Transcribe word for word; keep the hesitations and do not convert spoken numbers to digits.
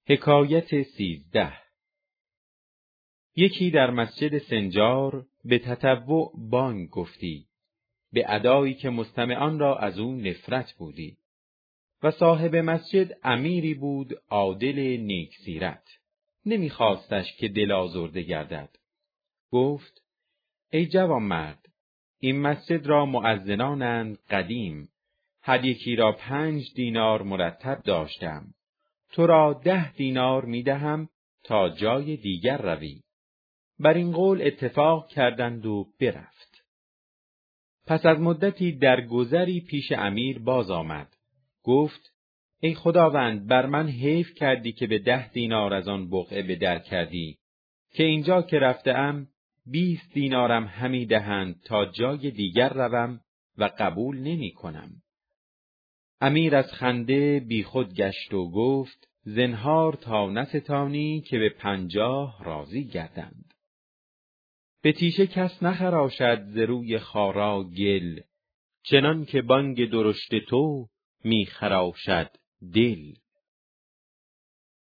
حکایت سیزده. یکی در مسجد سنجار به تطوع بانگ گفتی، به ادایی که مستمعان را از او نفرت بودی. و صاحب مسجد امیری بود عادل نیک سیرت، نمیخواستش که دل آزرده گردد. گفت: ای جوانمرد، این مسجد را مؤذنانند قدیم، هر یکی را پنج دینار مرتب داشتم، تو را ده دینار میدهم تا جای دیگر روی. بر این قول اتفاق کردند و برفت. پس از مدتی در گذری پیش امیر باز آمد. گفت: ای خداوند، بر من حیف کردی که به ده دینار از آن بقعه به در کردی، که اینجا که رفتم بیست دینارم همی دهند تا جای دیگر روم و قبول نمی کنم. امیر از خنده بی خود گشت و گفت: زنهار تا نستانی که به پنجاه راضی گردند. به تیشه کس نخراشد ز روی خارا گل، چنان که بانگ درشت تو می خراشد دل.